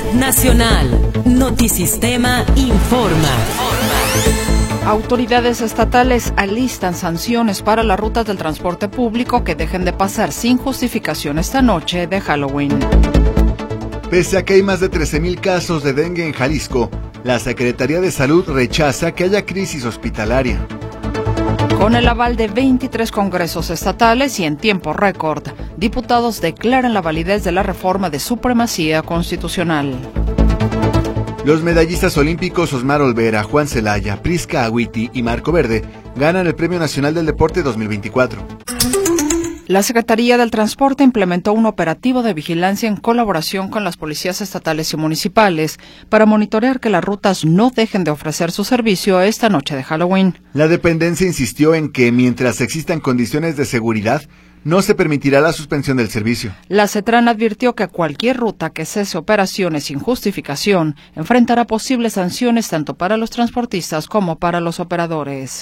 Nacional. Notisistema informa. Autoridades estatales alistan sanciones para las rutas del transporte público que dejen de pasar sin justificación esta noche de Halloween. Pese a que hay más de 13,000 casos de dengue en Jalisco, la Secretaría de Salud rechaza que haya crisis hospitalaria. Con el aval de 23 congresos estatales y en tiempo récord, diputados declaran la validez de la reforma de supremacía constitucional. Los medallistas olímpicos Osmar Olvera, Juan Celaya, Prisca Agüiti y Marco Verde ganan el Premio Nacional del Deporte 2024. La Secretaría del Transporte implementó un operativo de vigilancia en colaboración con las policías estatales y municipales para monitorear que las rutas no dejen de ofrecer su servicio esta noche de Halloween. La dependencia insistió en que mientras existan condiciones de seguridad, no se permitirá la suspensión del servicio. La CETRAN advirtió que cualquier ruta que cese operaciones sin justificación enfrentará posibles sanciones tanto para los transportistas como para los operadores.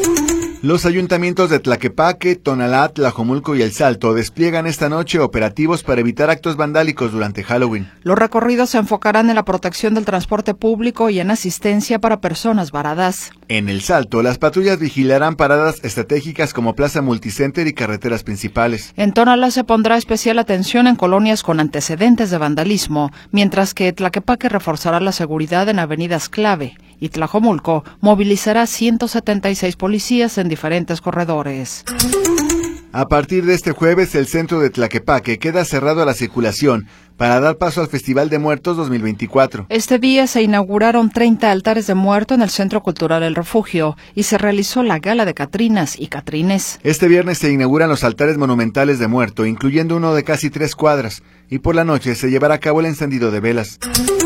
Los ayuntamientos de Tlaquepaque, Tonalá, Tlajomulco y El Salto despliegan esta noche operativos para evitar actos vandálicos durante Halloween. Los recorridos se enfocarán en la protección del transporte público y en asistencia para personas varadas. En El Salto, las patrullas vigilarán paradas estratégicas como Plaza Multicenter y carreteras principales. En Tonalá se pondrá especial atención en colonias con antecedentes de vandalismo, mientras que Tlaquepaque reforzará la seguridad en avenidas clave y Tlajomulco movilizará 176 policías en diferentes corredores. A partir de este jueves, el centro de Tlaquepaque queda cerrado a la circulación para dar paso al Festival de Muertos 2024. Este día se inauguraron 30 altares de muerto en el Centro Cultural El Refugio y se realizó la gala de Catrinas y Catrines. Este viernes se inauguran los altares monumentales de muerto, incluyendo uno de casi 3 cuadras, y por la noche se llevará a cabo el encendido de velas.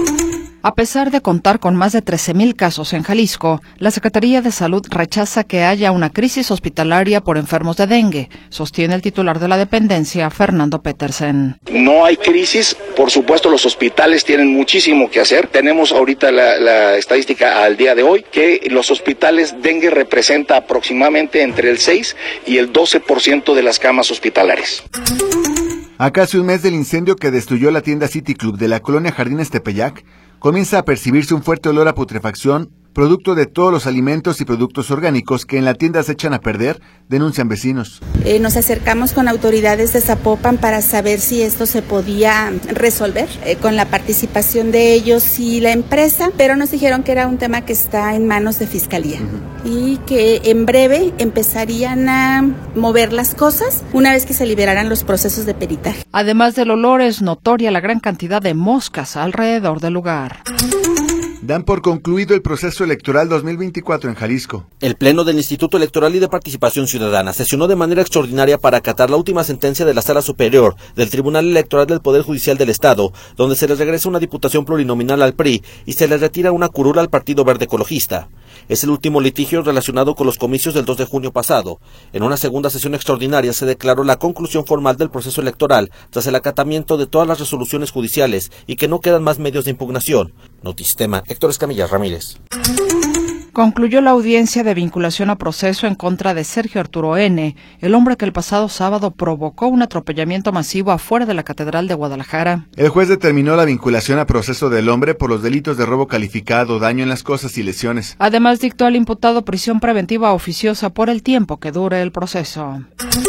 A pesar de contar con más de 13,000 casos en Jalisco, la Secretaría de Salud rechaza que haya una crisis hospitalaria por enfermos de dengue, sostiene el titular de la dependencia, Fernando Petersen. No hay crisis, por supuesto los hospitales tienen muchísimo que hacer. Tenemos ahorita la estadística al día de hoy que los hospitales dengue representa aproximadamente entre el 6 y el 12% de las camas hospitalarias. A casi un mes del incendio que destruyó la tienda City Club de la colonia Jardines Tepeyac, comienza a percibirse un fuerte olor a putrefacción, producto de todos los alimentos y productos orgánicos que en la tienda se echan a perder, denuncian vecinos. Nos acercamos con autoridades de Zapopan para saber si esto se podía resolver con la participación de ellos y la empresa, pero nos dijeron que era un tema que está en manos de Fiscalía y que en breve empezarían a mover las cosas una vez que se liberaran los procesos de peritaje. Además del olor, es notoria la gran cantidad de moscas alrededor del lugar. Dan por concluido el proceso electoral 2024 en Jalisco. El Pleno del Instituto Electoral y de Participación Ciudadana sesionó de manera extraordinaria para acatar la última sentencia de la Sala Superior del Tribunal Electoral del Poder Judicial del Estado, donde se les regresa una diputación plurinominal al PRI y se les retira una curul al Partido Verde Ecologista. Es el último litigio relacionado con los comicios del 2 de junio pasado. En una segunda sesión extraordinaria se declaró la conclusión formal del proceso electoral tras el acatamiento de todas las resoluciones judiciales y que no quedan más medios de impugnación. Notisistema, Héctor Escamilla Ramírez. Concluyó la audiencia de vinculación a proceso en contra de Sergio Arturo N., el hombre que el pasado sábado provocó un atropellamiento masivo afuera de la Catedral de Guadalajara. El juez determinó la vinculación a proceso del hombre por los delitos de robo calificado, daño en las cosas y lesiones. Además, dictó al imputado prisión preventiva oficiosa por el tiempo que dure el proceso.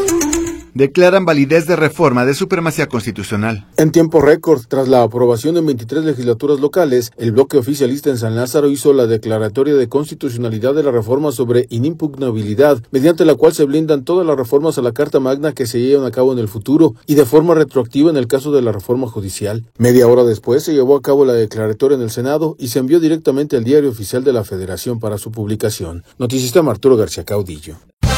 Declaran validez de reforma de supremacía constitucional. En tiempo récord, tras la aprobación en 23 legislaturas locales, el bloque oficialista en San Lázaro hizo la declaratoria de constitucionalidad de la reforma sobre inimpugnabilidad, mediante la cual se blindan todas las reformas a la Carta Magna que se llevan a cabo en el futuro y de forma retroactiva en el caso de la reforma judicial. Media hora después se llevó a cabo la declaratoria en el Senado y se envió directamente al Diario Oficial de la Federación para su publicación. Noticista Arturo García Caudillo.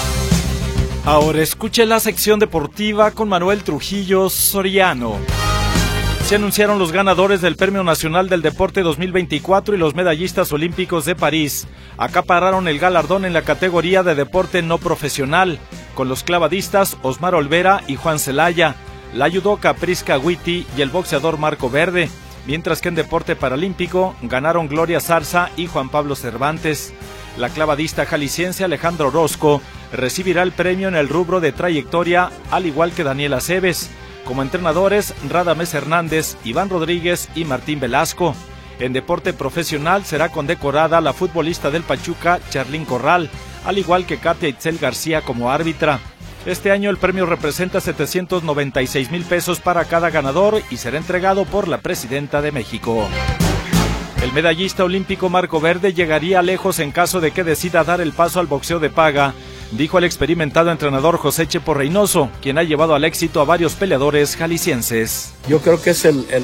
Ahora escuche la sección deportiva con Manuel Trujillo Soriano. Se anunciaron los ganadores del Premio Nacional del Deporte 2024 y los medallistas olímpicos de París. Acapararon el galardón en la categoría de deporte no profesional, con los clavadistas Osmar Olvera y Juan Celaya, la judoka Prisca Agüiti y el boxeador Marco Verde, mientras que en deporte paralímpico ganaron Gloria Zarza y Juan Pablo Cervantes. La clavadista jalisciense Alejandra Orozco recibirá el premio en el rubro de trayectoria, al igual que Daniela Cebes. Como entrenadores, Radamés Hernández, Iván Rodríguez y Martín Velasco. En deporte profesional será condecorada la futbolista del Pachuca, Charlín Corral, al igual que Katia Itzel García como árbitra. Este año el premio representa 796,000 pesos para cada ganador y será entregado por la presidenta de México. El medallista olímpico Marco Verde llegaría lejos en caso de que decida dar el paso al boxeo de paga, dijo el experimentado entrenador José Chepo Reynoso, quien ha llevado al éxito a varios peleadores jaliscienses. Yo creo que es el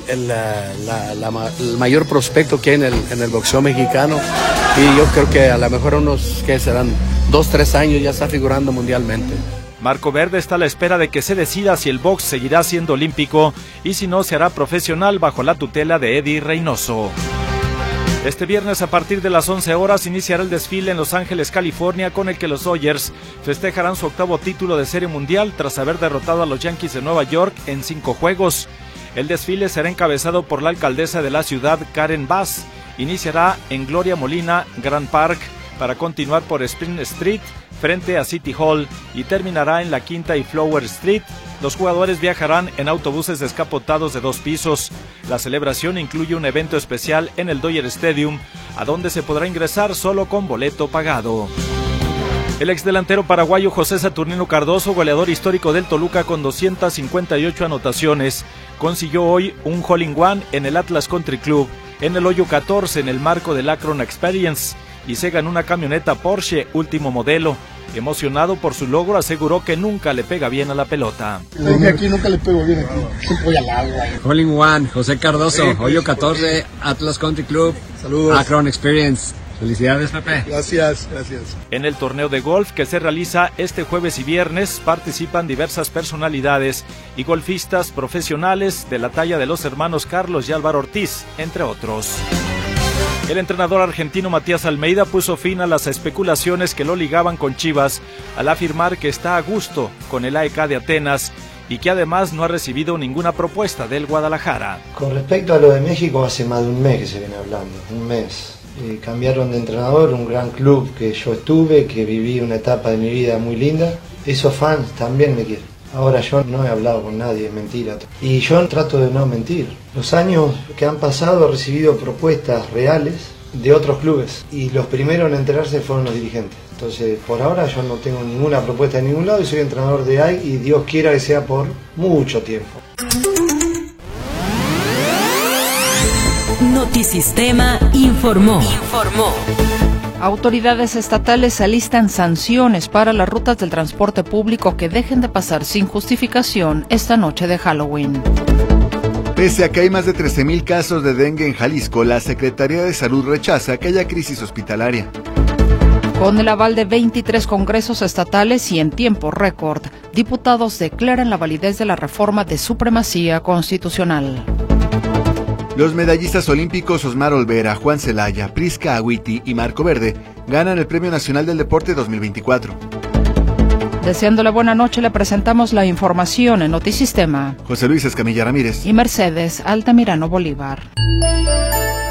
mayor prospecto que hay en el boxeo mexicano, y yo creo que a lo mejor unos que serán 2-3 años ya está figurando mundialmente. Marco Verde está a la espera de que se decida si el box seguirá siendo olímpico y si no se hará profesional bajo la tutela de Eddie Reynoso. Este viernes a partir de las 11 horas iniciará el desfile en Los Ángeles, California, con el que los Dodgers festejarán su 8º título de Serie Mundial tras haber derrotado a los Yankees de Nueva York en 5 juegos. El desfile será encabezado por la alcaldesa de la ciudad, Karen Bass. Iniciará en Gloria Molina, Grand Park, para continuar por Spring Street, frente a City Hall, y terminará en la Quinta y Flower Street. Los jugadores viajarán en autobuses descapotados de 2 pisos. La celebración incluye un evento especial en el Dodger Stadium, a donde se podrá ingresar solo con boleto pagado. El exdelantero paraguayo José Saturnino Cardoso, goleador histórico del Toluca con 258 anotaciones, consiguió hoy un hole-in-one en el Atlas Country Club, en el hoyo 14 en el marco del Akron Experience, y se ganó una camioneta Porsche último modelo. Emocionado por su logro, aseguró que nunca le pega bien a la pelota. Aquí nunca le pego bien aquí. Siempre voy al agua. Hole in one, José Cardoso, hoyo 14, Atlas Country Club, saludos. Akron Experience. Felicidades, Pepe. Gracias. En el torneo de golf que se realiza este jueves y viernes participan diversas personalidades y golfistas profesionales de la talla de los hermanos Carlos y Álvaro Ortiz, entre otros. El entrenador argentino Matías Almeida puso fin a las especulaciones que lo ligaban con Chivas al afirmar que está a gusto con el AEK de Atenas y que además no ha recibido ninguna propuesta del Guadalajara. Con respecto a lo de México, hace más de un mes que se viene hablando, un mes. Cambiaron de entrenador, un gran club que yo estuve, que viví una etapa de mi vida muy linda. Esos fans también me quieren. Ahora yo no he hablado con nadie, es mentira. Y yo trato de no mentir. Los años que han pasado he recibido propuestas reales de otros clubes y los primeros en enterarse fueron los dirigentes. Entonces, por ahora yo no tengo ninguna propuesta de ningún lado y soy entrenador de AEK y Dios quiera que sea por mucho tiempo. Notisistema informó. Autoridades estatales alistan sanciones para las rutas del transporte público que dejen de pasar sin justificación esta noche de Halloween. Pese a que hay más de 13,000 casos de dengue en Jalisco, la Secretaría de Salud rechaza que haya crisis hospitalaria. Con el aval de 23 congresos estatales y en tiempo récord, diputados declaran la validez de la reforma de supremacía constitucional. Los medallistas olímpicos Osmar Olvera, Juan Celaya, Prisca Agüiti y Marco Verde ganan el Premio Nacional del Deporte 2024. Deseándole buena noche, le presentamos la información en Notisistema. José Luis Escamilla Ramírez y Mercedes Altamirano Bolívar.